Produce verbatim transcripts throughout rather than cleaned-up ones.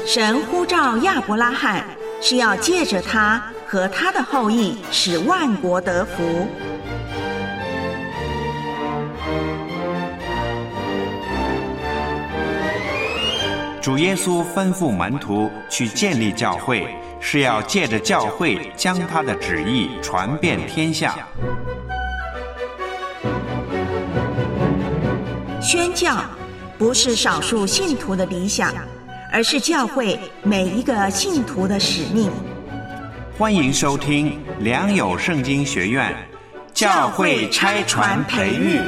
神呼召亚伯拉罕，是要借着他和他的后裔，使万国得福。 主耶稣吩咐门徒去建立教会，是要借着教会将他的旨意传遍天下。 宣教不是少数信徒的理想，而是教会每一个信徒的使命。 欢迎收听良友圣经学院教会差传培育。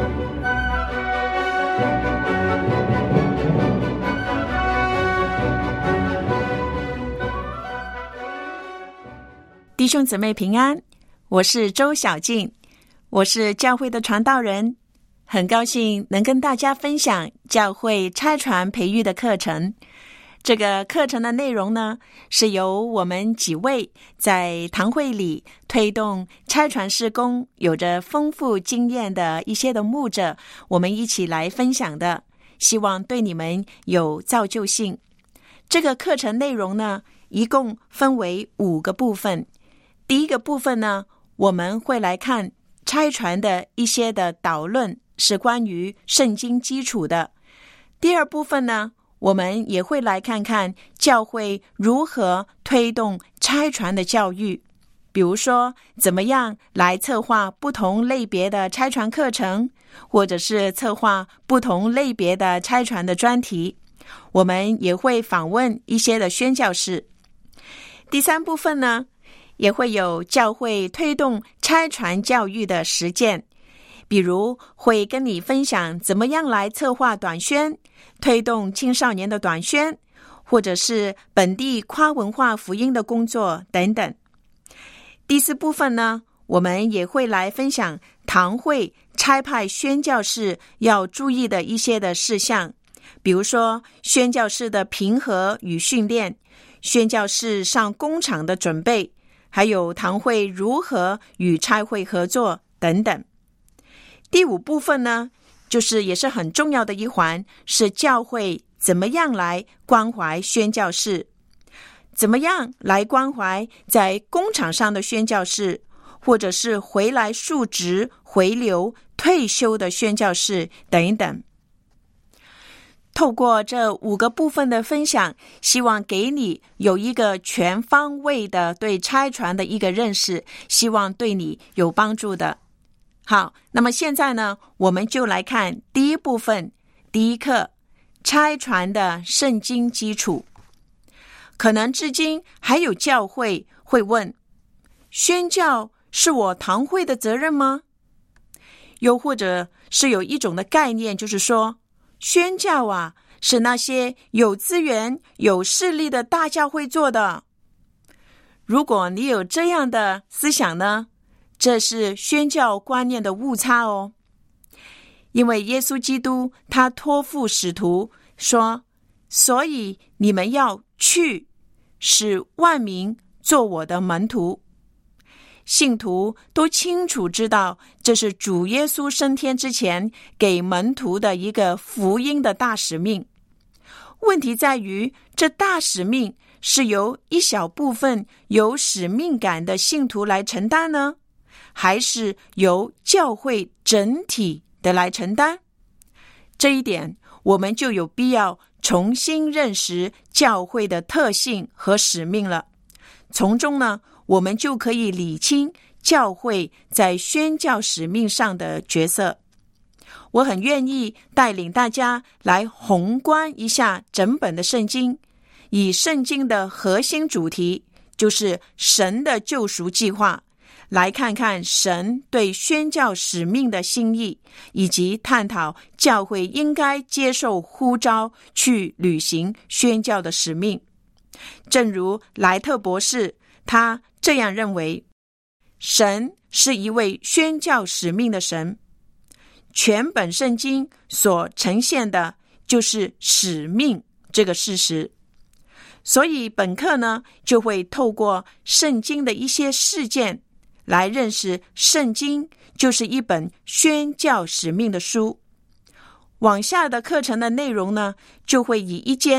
弟兄姊妹平安，我是周小静，我是教会的传道人，很高兴能跟大家分享教会差传培育的课程。这个课程的内容呢，是由我们几位在堂会里推动差传事工有着丰富经验的一些的牧者，我们一起来分享的，希望对你们有造就性。这个课程内容呢，一共分为五个部分。第一个部分呢，我们会来看差传的一些的导论，是关于圣经基础的。第二部分呢，我们也会来看看教会如何推动差传的教育，比如说怎么样来策划不同类别的差传课程，或者是策划不同类别的差传的专题。我们也会访问一些的宣教士。第三部分呢，也会有教会推动差传教育的实践，比如会跟你分享怎么样来策划短宣，推动青少年的短宣，或者是本地跨文化福音的工作等等。第四部分呢，我们也会来分享堂会差派宣教士要注意的一些的事项，比如说宣教士的评核与训练，宣教士上工场的准备，还有堂会如何与差会合作等等。第五部分呢，就是也是很重要的一环，是教会怎么样来关怀宣教士，怎么样来关怀在工场上的宣教士，或者是回来述职、回流、退休的宣教士等等。透过这五个部分的分享，希望给你有一个全方位的对差传的一个认识，希望对你有帮助的。好，那么现在呢，我们就来看第一部分，第一课，差传的圣经基础。可能至今还有教会会问，宣教是我堂会的责任吗？又或者是有一种的概念，就是说宣教啊，是那些有资源、有势力的大教会做的。如果你有这样的思想呢，这是宣教观念的误差哦。因为耶稣基督他托付使徒说，所以你们要去，使万民做我的门徒。信徒都清楚知道，这是主耶稣升天之前给门徒的一个福音的大使命。问题在于，这大使命是由一小部分有使命感的信徒来承担呢，还是由教会整体的来承担？这一点我们就有必要重新认识教会的特性和使命了。从中呢，我们就可以理清教会在宣教使命上的角色。我很愿意带领大家来宏观一下整本的圣经，以圣经的核心主题，就是神的救赎计划，来看看神对宣教使命的心意，以及探讨教会应该接受呼召去履行宣教的使命。正如莱特博士他这样认为，神是一位宣教使命的神，全本圣经所呈现的就是使命这个事实。所以本课呢，就会透过圣经的一些事件来认识圣经就是一本宣教使命的书。往下的课程的内容呢，就会以一间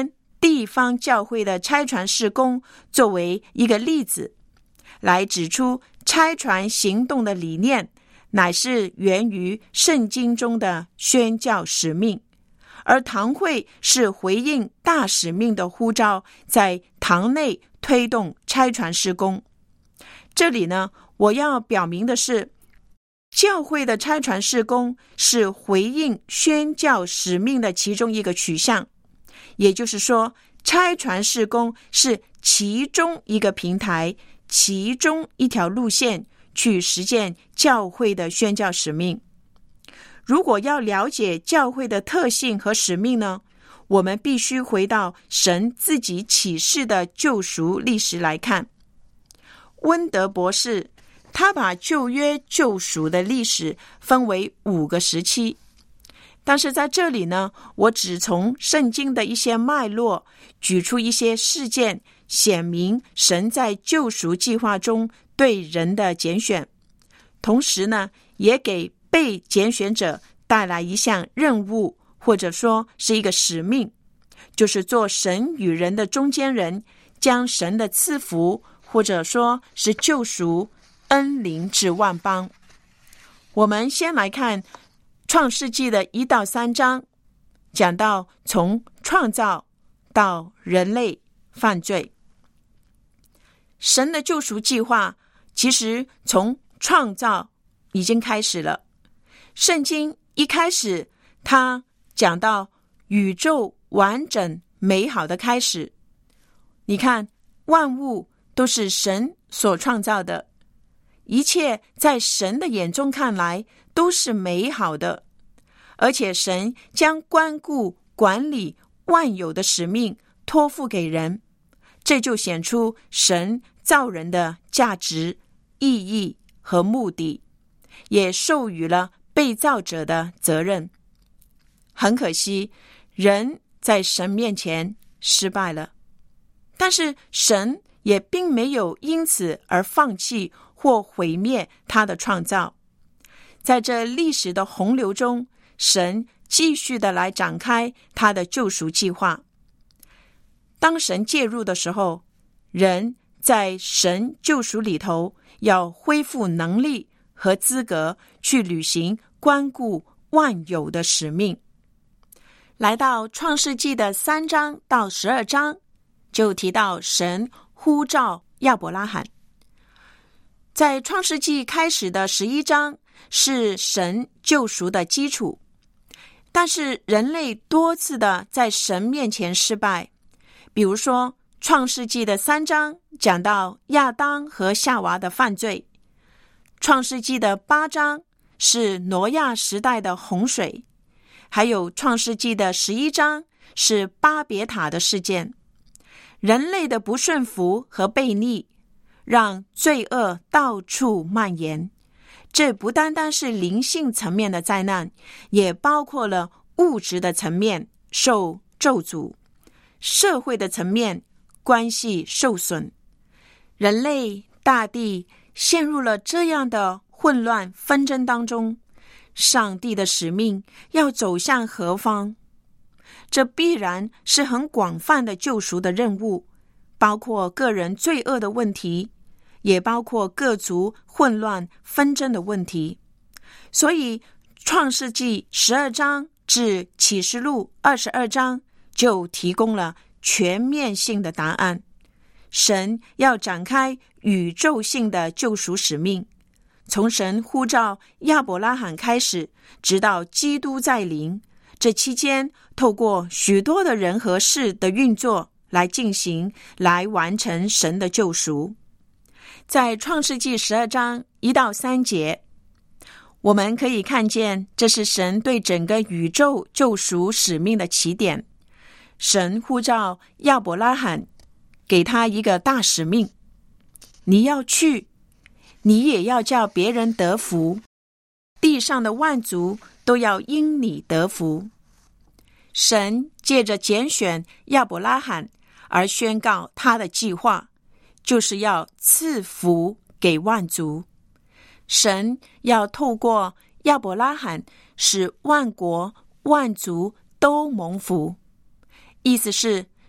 地方教会的差传事工作为一个例子，来指出差传行动的理念乃是源于圣经中的宣教使命，而堂会是回应大使命的呼召，在堂内推动差传事工。这里呢，我要表明的是，教会的差传事工是回应宣教使命的其中一个取向，也就是说，差传事工是其中一个平台，其中一条路线去实践教会的宣教使命。如果要了解教会的特性和使命呢，我们必须回到神自己启示的救赎历史来看。温德博士他把旧约救赎的历史分为五个时期，但是在这里呢，我只从圣经的一些脉络举出一些事件，显明神在救赎计划中对人的拣选，同时呢，也给被拣选者带来一项任务，或者说是一个使命，就是做神与人的中间人，将神的赐福或者说是救赎恩临至万邦。我们先来看创世纪的一到三章，讲到从创造到人类犯罪。神的救赎计划其实从创造已经开始了。圣经一开始他讲到宇宙完整美好的开始，你看万物都是神所创造的，一切在神的眼中看来都是美好的，而且神将关顾管理万有的使命托付给人，这就显出神造人的价值、意义和目的，也授予了被造者的责任。很可惜，人在神面前失败了，但是神也并没有因此而放弃或毁灭他的创造。在这历史的洪流中，神继续的来展开他的救赎计划。当神介入的时候，人在神救赎里头要恢复能力和资格，去履行关顾万有的使命。来到创世纪的三章到十二章，就提到神呼召亚伯拉罕。在创世纪开始的十一章是神救赎的基础，但是人类多次的在神面前失败。比如说创世纪的三章讲到亚当和夏娃的犯罪，创世纪的八章是挪亚时代的洪水，还有创世纪的十一章是巴别塔的事件。人类的不顺服和悖逆让罪恶到处蔓延，这不单单是灵性层面的灾难，也包括了物质的层面受咒诅，社会的层面关系受损。人类大地陷入了这样的混乱纷争当中，上帝的使命要走向何方？这必然是很广泛的救赎的任务，包括个人罪恶的问题，也包括各族混乱纷争的问题。所以创世纪十二章至启示录二十二章就提供了全面性的答案。神要展开宇宙性的救赎使命，从神呼召亚伯拉罕开始，直到基督再临，这期间透过许多的人和事的运作来进行，来完成神的救赎。在创世纪十二章一到三节，我们可以看见这是神对整个宇宙救赎使命的起点。神呼召亚伯拉罕，给他一个大使命，你要去，你也要叫别人得福，地上的万族都要因你得福。神借着拣选亚伯拉罕而宣告他的计划，就是要赐福给万族。神要透过亚伯拉罕使万国万族都蒙福，意思是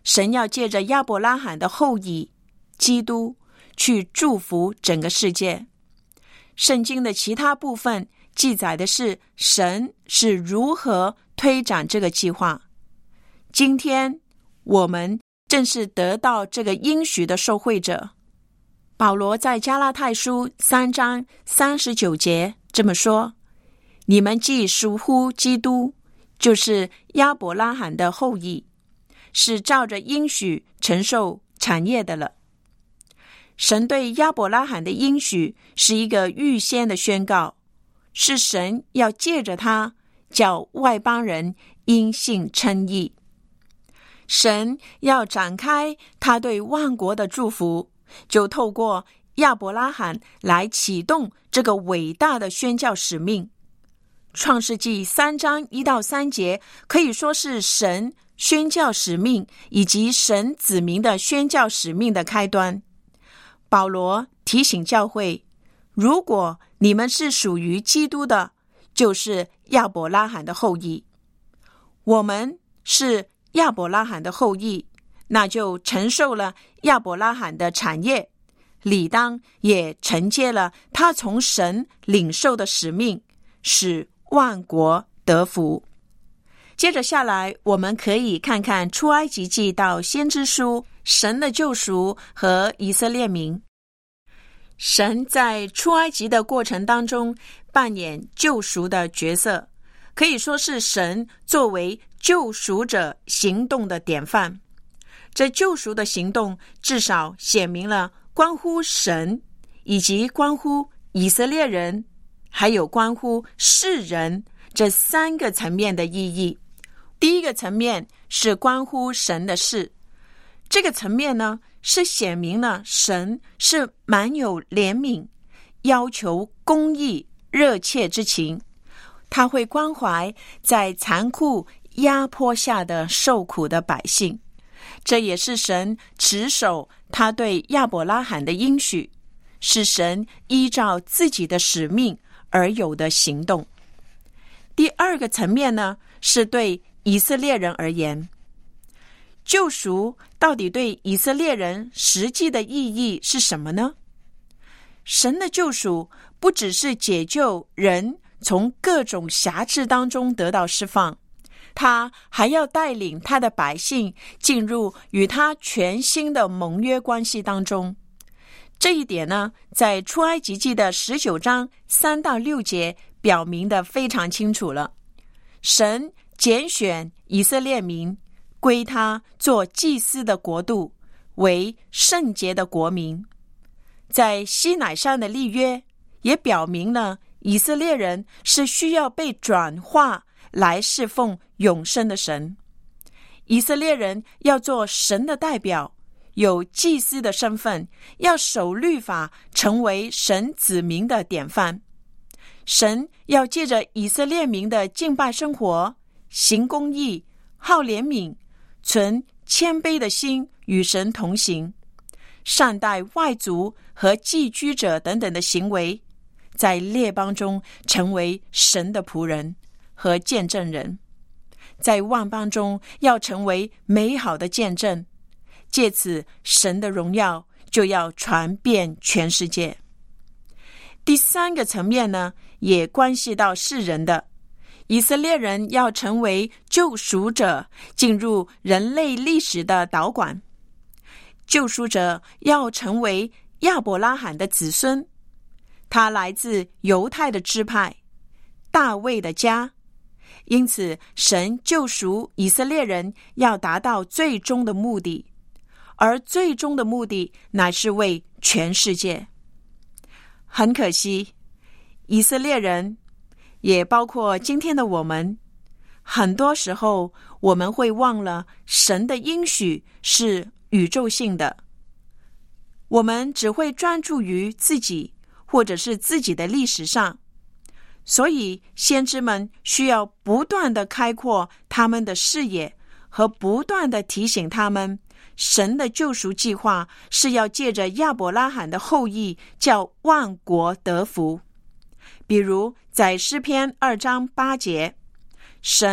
神要借着亚伯拉罕的后裔基督去祝福整个世界。圣经的其他部分记载的是神是如何推展这个计划。今天我们正是得到这个应许的受惠者。保罗在加拉太书三章三十九节这么说：你们既属乎基督，就是亚伯拉罕的后裔，是照着应许承受产业的了。神对亚伯拉罕的应许是一个预先的宣告，是神要借着他叫外邦人因信称义。神要展开他对万国的祝福，就透过亚伯拉罕来启动这个伟大的宣教使命。创世纪三章一到三节可以说是神宣教使命以及神子民的宣教使命的开端。保罗提醒教会，如果你们是属于基督的，就是亚伯拉罕的后裔。我们是亚伯拉罕的后裔，那就承受了亚伯拉罕的产业，理当也承接了他从神领受的使命，使万国得福。接着下来，我们可以看看出埃及记到先知书，神的救赎和以色列民。神在出埃及的过程当中扮演救赎的角色，可以说是神作为救赎者行动的典范。这救赎的行动至少显明了关乎神，以及关乎以色列人，还有关乎世人这三个层面的意义。第一个层面是关乎神的事，这个层面呢，是显明了神是满有怜悯，要求公义热切之情，他会关怀在残酷压迫下的受苦的百姓。这也是神持守他对亚伯拉罕的应许，是神依照自己的使命而有的行动。第二个层面呢，是对以色列人而言，救赎到底对以色列人实际的意义是什么呢？神的救赎不只是解救人从各种辖制当中得到释放，他还要带领他的百姓进入与他全新的盟约关系当中。这一点呢，在出埃及记的十九章三到六节表明得非常清楚了。神拣选以色列民归他做祭司的国度，为圣洁的国民。在西乃山的立约也表明了以色列人是需要被转化来侍奉永生的神。以色列人要做神的代表，有祭司的身份，要守律法，成为神子民的典范。神要借着以色列民的敬拜生活，行公义，好怜悯，存谦卑的心与神同行，善待外族和寄居者等等的行为，在列邦中成为神的仆人和见证人，在万邦中要成为美好的见证，借此神的荣耀就要传遍全世界。第三个层面呢，也关系到世人的，以色列人要成为救赎者，进入人类历史的导管。救赎者要成为亚伯拉罕的子孙，他来自犹太的支派，大卫的家。因此神救赎以色列人要达到最终的目的，而最终的目的乃是为全世界。很可惜，以色列人也包括今天的我们，很多时候我们会忘了神的应许是宇宙性的，我们只会专注于自己或者是自己的历史上，所以先知们需要不断的开阔他们的视野，和不断的提醒他们，神的救赎计划是要借着亚伯拉罕的后裔叫万国得福。比如在诗篇二章八节，神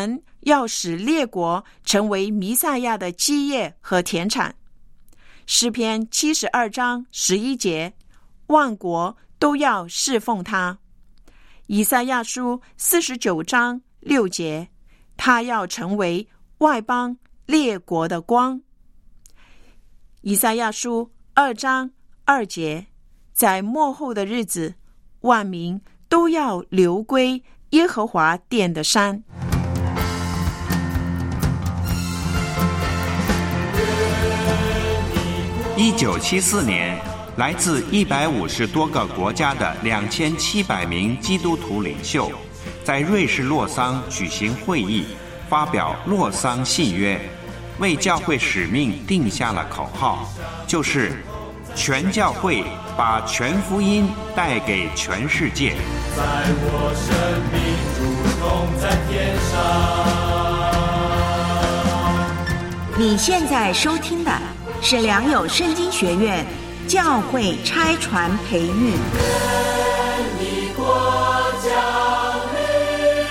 要使列国成为弥赛亚的基业和田产。诗篇七十二章十一节，万国都要侍奉他。以赛亚书四十九章六节，他要成为外邦列国的光。以赛亚书二章二节，在末后的日子，万民都要流归耶和华殿的山。 一九七四年，来自一百五十多个国家的两千七百名基督徒领袖，在瑞士洛桑举行会议，发表洛桑信约，为教会使命定下了口号，就是全教会把全福音带给全世界。 在我生命如同在天上。 你现在收听的是良友圣经学院教会差传培育。 愿你国降临。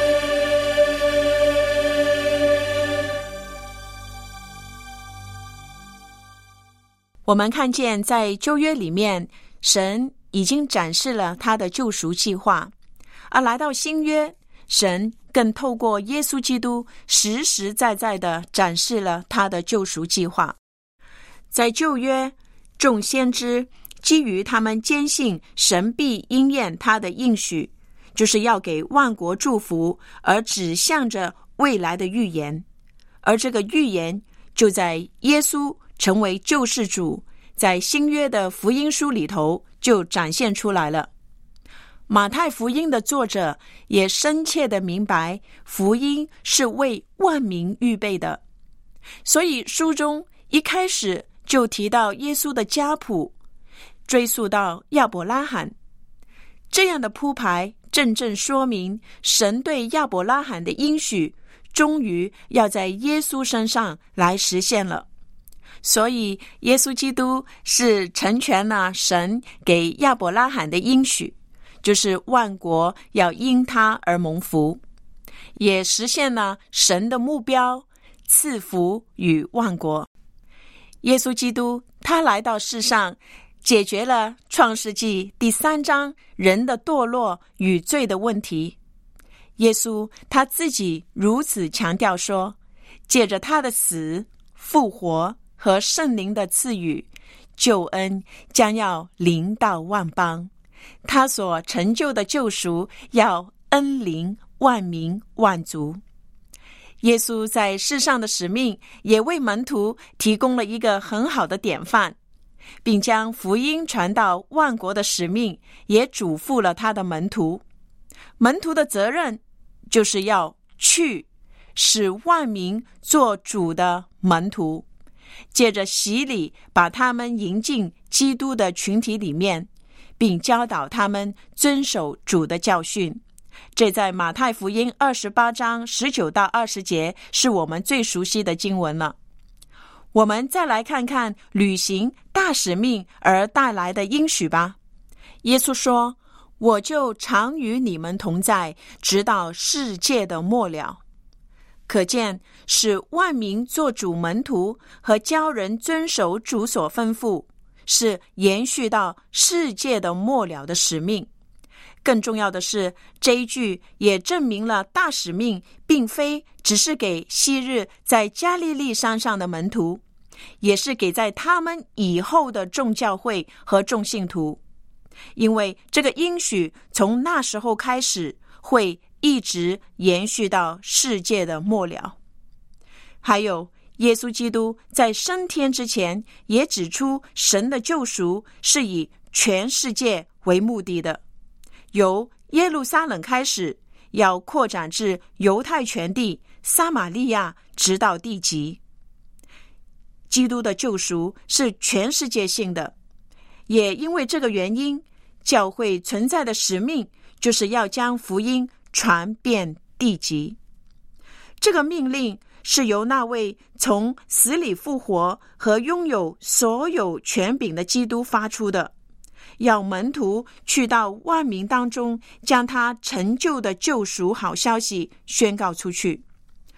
我们看见在旧约里面，神已经展示了他的救赎计划，而来到新约，神更透过耶稣基督实实在在地展示了他的救赎计划。在旧约，众先知基于他们坚信神必应验他的应许，就是要给万国祝福，而指向着未来的预言。而这个预言就在耶稣成为救世主，在新约的福音书里头就展现出来了。马太福音的作者也深切地明白，福音是为万民预备的，所以书中一开始就提到耶稣的家谱，追溯到亚伯拉罕。这样的铺排正正说明神对亚伯拉罕的应许终于要在耶稣身上来实现了。所以耶稣基督是成全了神给亚伯拉罕的应许，就是万国要因他而蒙福，也实现了神的目标，赐福与万国。耶稣基督他来到世上，解决了创世纪第三章人的堕落与罪的问题。耶稣他自己如此强调说，借着他的死、复活和圣灵的赐予，救恩将要临到万邦，他所成就的救赎要恩临万民万族。耶稣在世上的使命也为门徒提供了一个很好的典范，并将福音传到万国的使命也嘱咐了他的门徒。门徒的责任就是要去，使万民做主的门徒，借着洗礼把他们迎进基督的群体里面，并教导他们遵守主的教训。这在马太福音二十八章十九到二十节是我们最熟悉的经文了。我们再来看看履行大使命而带来的应许吧。耶稣说，我就常与你们同在，直到世界的末了。可见使万民做主门徒和教人遵守主所吩咐，是延续到世界的末了的使命。更重要的是，这一句也证明了大使命并非只是给昔日在加利利山上的门徒，也是给在他们以后的众教会和众信徒。因为这个应许从那时候开始，会一直延续到世界的末了。还有，耶稣基督在升天之前也指出，神的救赎是以全世界为目的的，由耶路撒冷开始，要扩展至犹太全地、撒玛利亚，直到地极。基督的救赎是全世界性的，也因为这个原因，教会存在的使命就是要将福音传遍地极。这个命令是由那位从死里复活和拥有所有权柄的基督发出的，要门徒去到万民当中，将他成就的救赎好消息宣告出去。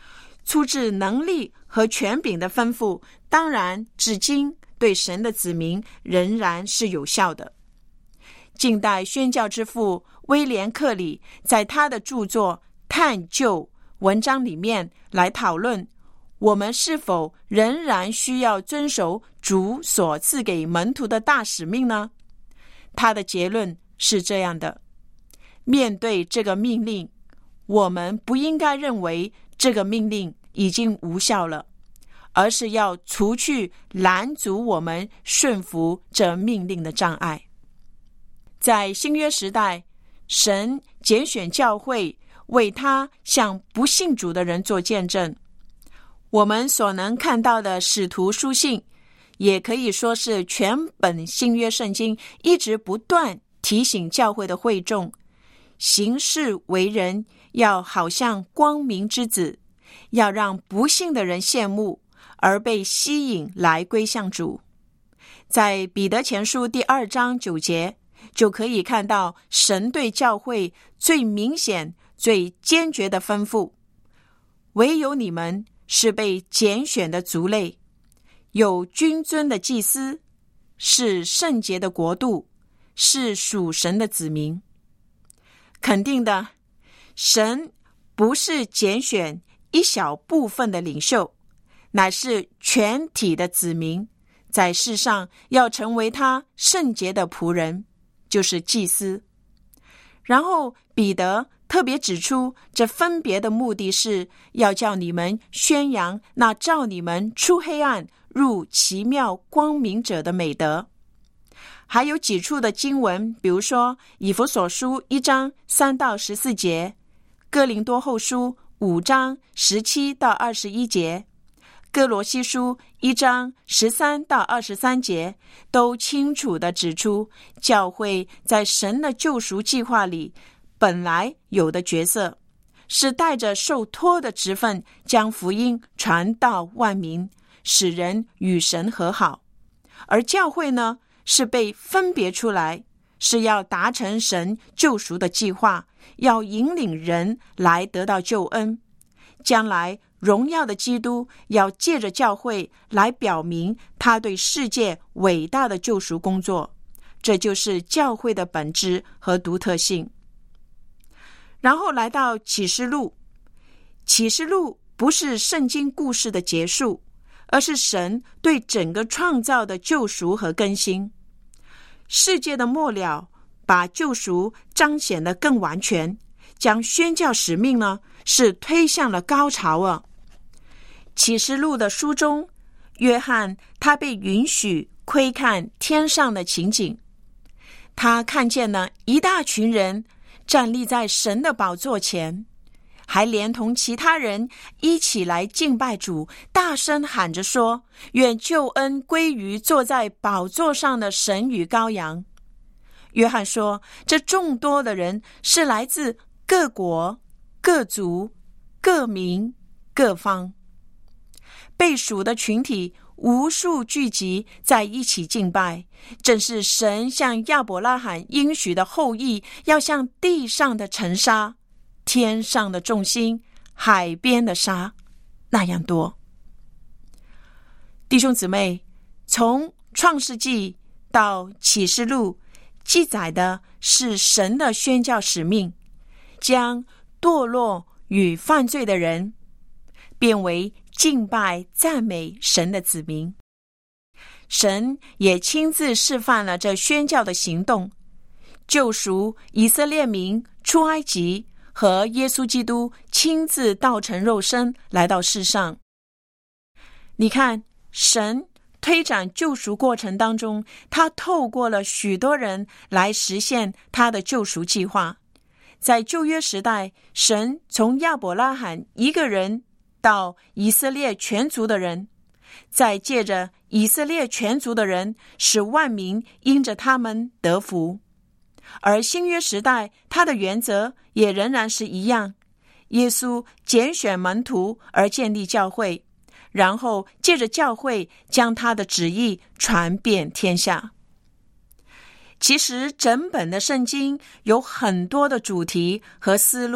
出自能力和权柄的吩咐，当然至今对神的子民仍然是有效的。近代宣教之父威廉·克里在他的著作《探究》文章里面来讨论，我们是否仍然需要遵守主所赐给门徒的大使命呢？他的结论是这样的：面对这个命令，我们不应该认为这个命令已经无效了，而是要除去拦阻我们顺服这命令的障碍。在新约时代，神拣选教会为他向不信主的人做见证。我们所能看到的使徒书信，也可以说是全本新约圣经一直不断提醒教会的会众，行事为人要好像光明之子，要让不信的人羡慕，而被吸引来归向主。在彼得前书第二章九节，就可以看到神对教会最明显、最坚决的吩咐：唯有你们是被拣选的族类，有君尊的祭司，是圣洁的国度，是属神的子民。肯定的，神不是拣选一小部分的领袖，乃是全体的子民，在世上要成为他圣洁的仆人，就是祭司。然后彼得特别指出，这分别的目的是要叫你们宣扬那召你们出黑暗入奇妙光明者的美德。还有几处的经文，比如说以弗所书一章三到十四节，哥林多后书五章十七到二十一节，哥罗西书一章十三到二十三节，都清楚地指出教会在神的救赎计划里本来有的角色，是带着受托的职分，将福音传到万民，使人与神和好。而教会呢，是被分别出来，是要达成神救赎的计划，要引领人来得到救恩。将来荣耀的基督要借着教会来表明他对世界伟大的救赎工作，这就是教会的本质和独特性。然后来到启示录，启示录不是圣经故事的结束，而是神对整个创造的救赎和更新。世界的末了把救赎彰显得更完全，将宣教使命呢是推向了高潮啊。启示录的书中，约翰他被允许窥看天上的情景，他看见了一大群人站立在神的宝座前，还连同其他人一起来敬拜主，大声喊着说：愿救恩归于坐在宝座上的神与羔羊。约翰说，这众多的人是来自各国、各族、各民、各方，被属的群体无数聚集在一起敬拜，正是神向亚伯拉罕应许的后裔，要像地上的尘沙、天上的众星、海边的沙那样多。弟兄姊妹，从创世纪到启示录记载的是神的宣教使命，将堕落与犯罪的人变为敬拜赞美神的子民。神也亲自示范了这宣教的行动，救赎以色列民出埃及，和耶稣基督亲自道成肉身来到世上。你看，神推展救赎过程当中，他透过了许多人来实现他的救赎计划。在旧约时代，神从亚伯拉罕一个人到以色列全族的人，再借着以色列全族的人，使万民因着他们得福。而新约时代，他的原则也仍然是一样，耶稣拣选门徒而建立教会，然后借着教会将他的旨意传遍天下。其实整本的圣经有很多的主题和思路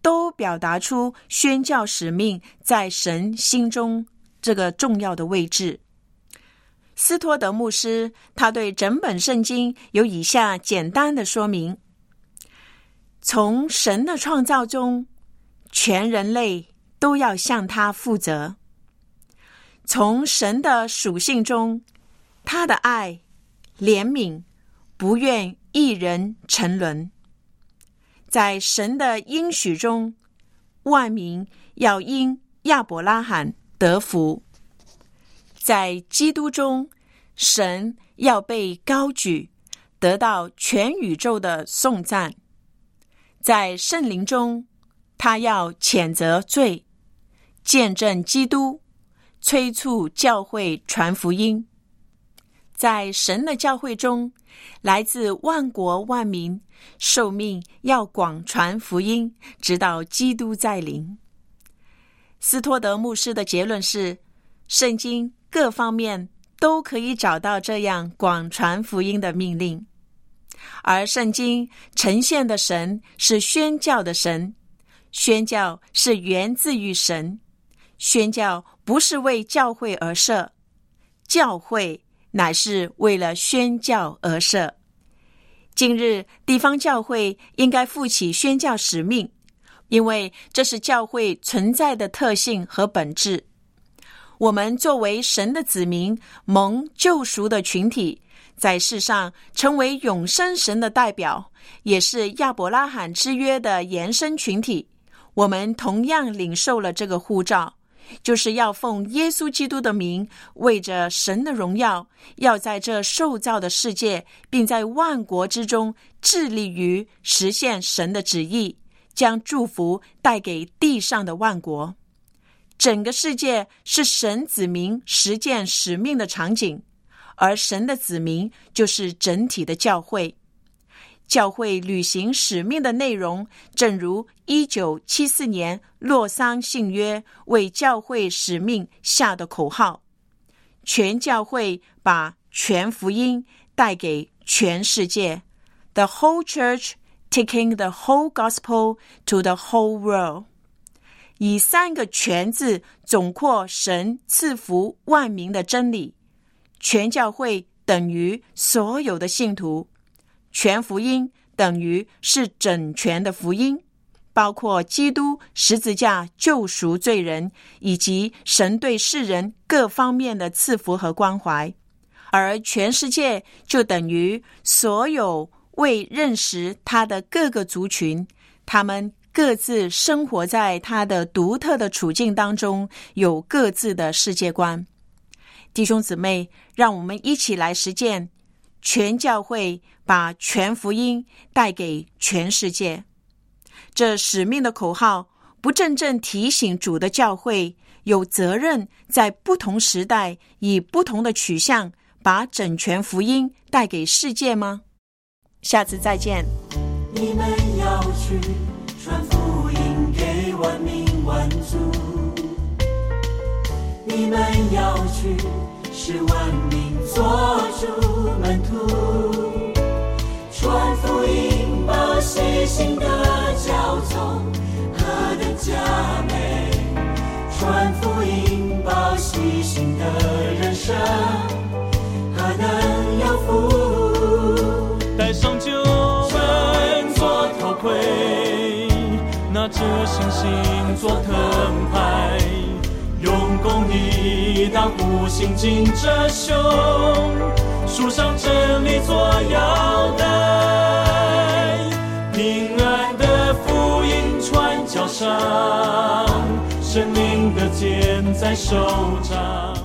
都表达出宣教使命在神心中这个重要的位置。斯托德牧师他对整本圣经有以下简单的说明：从神的创造中，全人类都要向他负责。从神的属性中，他的爱、怜悯，不愿一人沉沦。在神的应许中，万民要因亚伯拉罕得福。在基督中，神要被高举，得到全宇宙的颂赞。在圣灵中，他要谴责罪，见证基督，催促教会传福音。在神的教会中，来自万国万民，受命要广传福音，直到基督再临。斯托德牧师的结论是，圣经各方面都可以找到这样广传福音的命令。而圣经呈现的神是宣教的神，宣教是源自于神，宣教不是为教会而设，教会乃是为了宣教而设。今日地方教会应该负起宣教使命，因为这是教会存在的特性和本质。我们作为神的子民，蒙救赎的群体，在世上成为永生神的代表，也是亚伯拉罕之约的延伸群体。我们同样领受了这个呼召，就是要奉耶稣基督的名，为着神的荣耀，要在这受造的世界，并在万国之中致力于实现神的旨意，将祝福带给地上的万国。整个世界是神子民实践使命的场景，而神的子民就是整体的教会。教会履行使命的内容，正如一九七四年洛桑信约为教会使命下的口号，全教会把全福音带给全世界， The whole church taking the whole gospel to the whole world。 以三个全字总括神赐福万民的真理，全教会等于所有的信徒，全福音等于是整全的福音，包括基督十字架救赎罪人，以及神对世人各方面的赐福和关怀。而全世界就等于所有为认识他的各个族群，他们各自生活在他的独特的处境当中，有各自的世界观。弟兄姊妹，让我们一起来实践全教会把全福音带给全世界。这使命的口号不正正提醒主的教会有责任在不同时代以不同的取向把整全福音带给世界吗？下次再见。 你们要去传福音给万民万族，你们要去使万民做主门徒，传福音报喜信的教宗何等佳美，传福音报喜信的人生何等有福，戴上救恩做头盔，拿着信心做盾牌，用公义当护心镜遮胸，树上真理做腰带，平安的福音传脚上，神灵的剑在手掌。